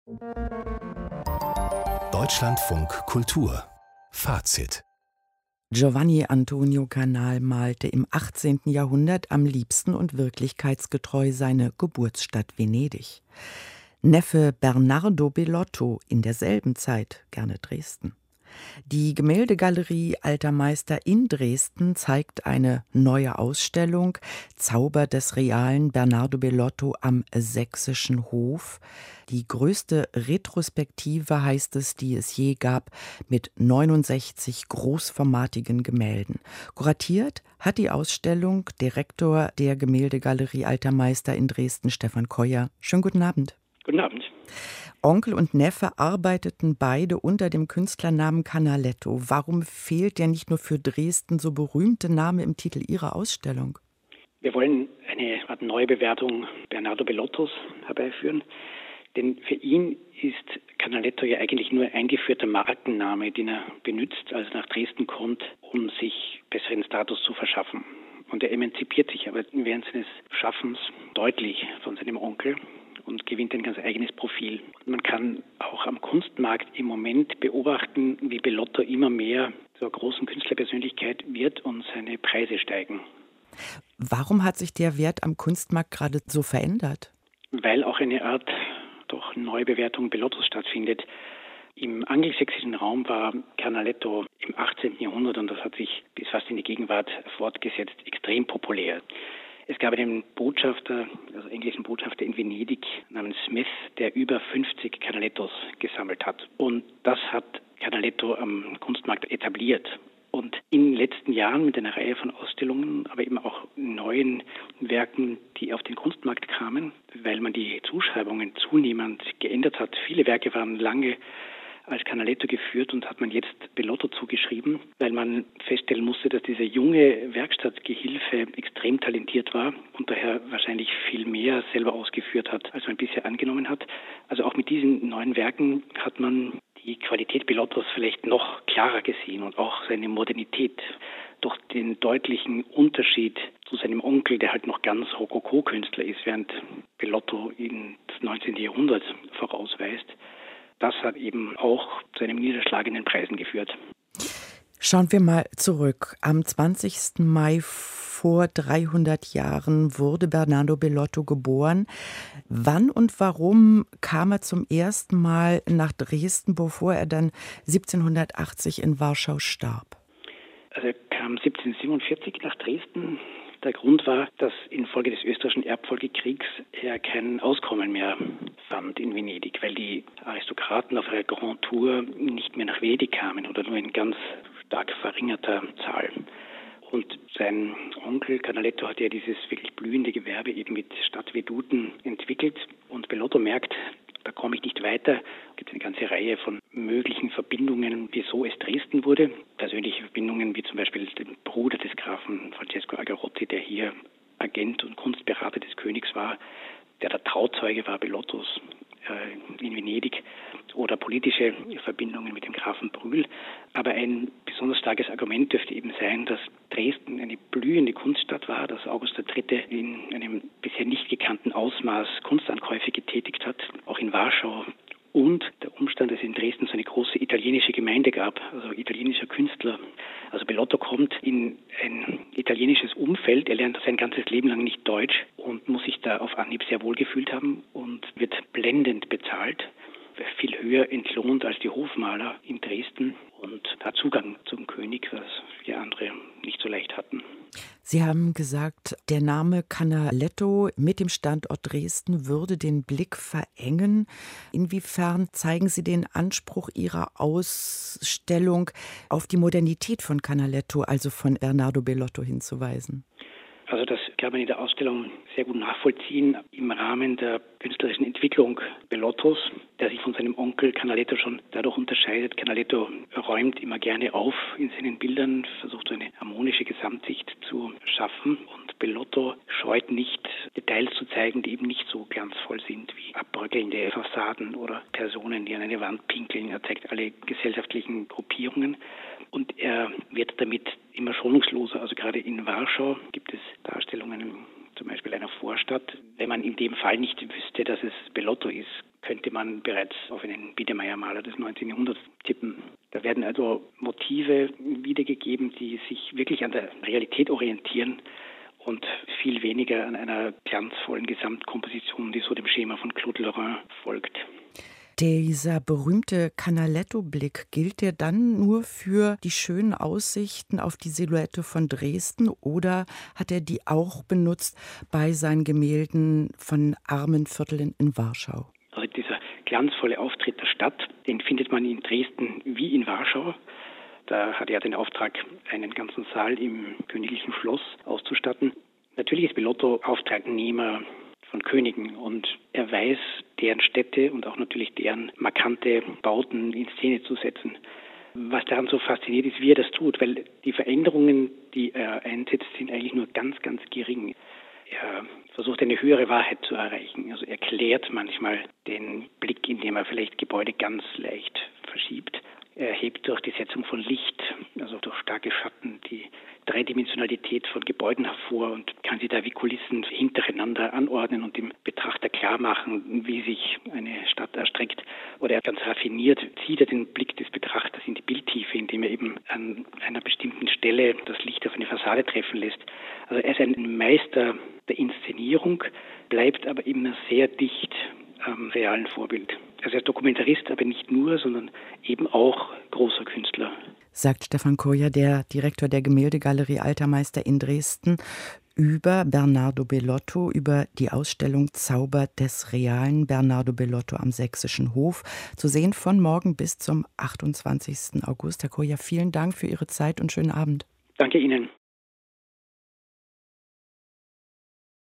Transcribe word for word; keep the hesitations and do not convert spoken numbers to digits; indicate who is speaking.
Speaker 1: Deutschlandfunk Kultur Fazit.
Speaker 2: Giovanni Antonio Canal malte im achtzehnten. Jahrhundert am liebsten und wirklichkeitsgetreu seine Geburtsstadt Venedig. Neffe Bernardo Bellotto in derselben Zeit gerne Dresden. Die Gemäldegalerie Alter Meister in Dresden zeigt eine neue Ausstellung Zauber des realen Bernardo Bellotto am Sächsischen Hof. Die größte Retrospektive, heißt es, die es je gab, mit neunundsechzig großformatigen Gemälden. Kuratiert hat die Ausstellung Direktor der Gemäldegalerie Alter Meister in Dresden, Stefan Keuer. Schönen guten Abend.
Speaker 3: Guten Abend.
Speaker 2: Onkel und Neffe arbeiteten beide unter dem Künstlernamen Canaletto. Warum fehlt der nicht nur für Dresden so berühmte Name im Titel Ihrer Ausstellung?
Speaker 3: Wir wollen eine Art Neubewertung Bernardo Bellottos herbeiführen, denn für ihn ist Canaletto ja eigentlich nur ein eingeführter Markenname, den er benutzt, als er nach Dresden kommt, um sich besseren Status zu verschaffen. Und er emanzipiert sich aber während seines Schaffens deutlich von seinem Onkel und gewinnt ein ganz eigenes Profil. Man kann auch am Kunstmarkt im Moment beobachten, wie Bellotto immer mehr zur großen Künstlerpersönlichkeit wird und seine Preise steigen.
Speaker 2: Warum hat sich der Wert am Kunstmarkt gerade so verändert?
Speaker 3: Weil auch eine Art doch Neubewertung Bellottos stattfindet. Im angelsächsischen Raum war Canaletto im achtzehnten. Jahrhundert, und das hat sich bis fast in die Gegenwart fortgesetzt, extrem populär. Es gab einen Botschafter, also englischen Botschafter in Venedig namens Smith, der über fünfzig Canalettos gesammelt hat. Und das hat Canaletto am Kunstmarkt etabliert. Und in den letzten Jahren mit einer Reihe von Ausstellungen, aber eben auch neuen Werken, die auf den Kunstmarkt kamen, weil man die Zuschreibungen zunehmend geändert hat. Viele Werke waren lange als Canaletto geführt und hat man jetzt Bellotto zugeschrieben, weil man feststellen musste, dass dieser junge Werkstattgehilfe extrem talentiert war und daher wahrscheinlich viel mehr selber ausgeführt hat, als man bisher angenommen hat. Also auch mit diesen neuen Werken hat man die Qualität Bellottos vielleicht noch klarer gesehen und auch seine Modernität durch den deutlichen Unterschied zu seinem Onkel, der halt noch ganz Rokoko-Künstler ist, während Bellotto in das neunzehnten. Jahrhundert vorausweist. Das hat eben auch zu einem Niederschlag in den Preisen geführt.
Speaker 2: Schauen wir mal zurück. Am zwanzigsten Mai vor dreihundert Jahren wurde Bernardo Bellotto geboren. Wann und warum kam er zum ersten Mal nach Dresden, bevor er dann siebzehnhundertachtzig in Warschau starb?
Speaker 3: Also er kam siebzehnhundertsiebenundvierzig nach Dresden. Der Grund war, dass infolge des österreichischen Erbfolgekriegs er kein Auskommen mehr fand in Venedig, weil die Aristokraten auf ihrer Grand Tour nicht mehr nach Venedig kamen oder nur in ganz stark verringerter Zahl. Und sein Onkel Canaletto hat ja dieses wirklich blühende Gewerbe eben mit Stadtveduten entwickelt. Und Bellotto merkt, da komme ich nicht weiter. Es gibt eine ganze Reihe von möglichen Verbindungen, wieso es Dresden wurde. Persönliche Verbindungen wie zum Beispiel den Bruder des Grafen Francesco Algarotti, der hier Agent und Kunstberater des Königs war, der der Trauzeuge war Bellottos äh, in Venedig, oder politische Verbindungen mit dem Grafen Brühl. Aber ein besonders starkes Argument dürfte eben sein, dass Dresden eine blühende Kunststadt war, dass August der Dritte in einem bisher nicht gekannten Ausmaß Kunstankäufe getätigt hat, auch in Warschau. Und der Umstand, dass es in Dresden so eine große italienische Gemeinde gab, also italienischer Künstler. Also Bellotto kommt in ein italienisches Umfeld, er lernt sein ganzes Leben lang nicht Deutsch und muss sich da auf Anhieb sehr wohl gefühlt haben und wird blendend bezahlt, viel höher entlohnt als die Hofmaler in Dresden und hat Zugang zum König, was wir andere nicht so leicht hatten.
Speaker 2: Sie haben gesagt, der Name Canaletto mit dem Standort Dresden würde den Blick verengen. Inwiefern zeigen Sie den Anspruch Ihrer Ausstellung, auf die Modernität von Canaletto, also von Bernardo Bellotto, hinzuweisen?
Speaker 3: Also das kann man in der Ausstellung sehr gut nachvollziehen im Rahmen der künstlerischen Entwicklung Bellottos, der sich von seinem Onkel Canaletto schon dadurch unterscheidet. Canaletto räumt immer gerne auf in seinen Bildern, versucht eine harmonische Gesamtsicht zu schaffen, und Bellotto scheut nicht, Details zu zeigen, die eben nicht so glanzvoll sind wie abbröckelnde Fassaden oder Personen, die an eine Wand pinkeln. Er zeigt alle gesellschaftlichen Gruppierungen. Und er wird damit immer schonungsloser. Also gerade in Warschau gibt es Darstellungen, zum Beispiel einer Vorstadt. Wenn man in dem Fall nicht wüsste, dass es Bellotto ist, könnte man bereits auf einen Biedermeier-Maler des neunzehnten Jahrhunderts tippen. Da werden also Motive wiedergegeben, die sich wirklich an der Realität orientieren und viel weniger an einer glanzvollen Gesamtkomposition, die so dem Schema von Claude Lorrain folgt.
Speaker 2: Dieser berühmte Canaletto-Blick, gilt der dann nur für die schönen Aussichten auf die Silhouette von Dresden oder hat er die auch benutzt bei seinen Gemälden von armen Vierteln in Warschau?
Speaker 3: Also dieser glanzvolle Auftritt der Stadt, den findet man in Dresden wie in Warschau. Da hat er den Auftrag, einen ganzen Saal im königlichen Schloss auszustatten. Natürlich ist Bellotto Auftragnehmer von Königen und er weiß, deren Städte und auch natürlich deren markante Bauten in Szene zu setzen. Was daran so fasziniert ist, wie er das tut, weil die Veränderungen, die er einsetzt, sind eigentlich nur ganz, ganz gering. Er versucht eine höhere Wahrheit zu erreichen. Also er klärt manchmal den Blick, indem er vielleicht Gebäude ganz leicht verschiebt. Er hebt durch die Setzung von Licht, also durch starke Schatten, die Dreidimensionalität von Gebäuden hervor und kann sie da wie Kulissen hintereinander anordnen und dem Betrachter klar machen, wie sich eine Stadt erstreckt. Oder ganz raffiniert zieht er den Blick des Betrachters in die Bildtiefe, indem er eben an einer bestimmten Stelle das Licht auf eine Fassade treffen lässt. Also er ist ein Meister der Inszenierung, bleibt aber immer sehr dicht am realen Vorbild. Also er ist Dokumentarist, aber nicht nur, sondern eben auch großer Künstler.
Speaker 2: Sagt Stefan Kojer, der Direktor der Gemäldegalerie Alter Meister in Dresden, über Bernardo Bellotto, über die Ausstellung Zauber des realen Bernardo Bellotto am Sächsischen Hof. Zu sehen von morgen bis zum achtundzwanzigsten August. Herr Kojer, vielen Dank für Ihre Zeit und schönen Abend.
Speaker 3: Danke Ihnen.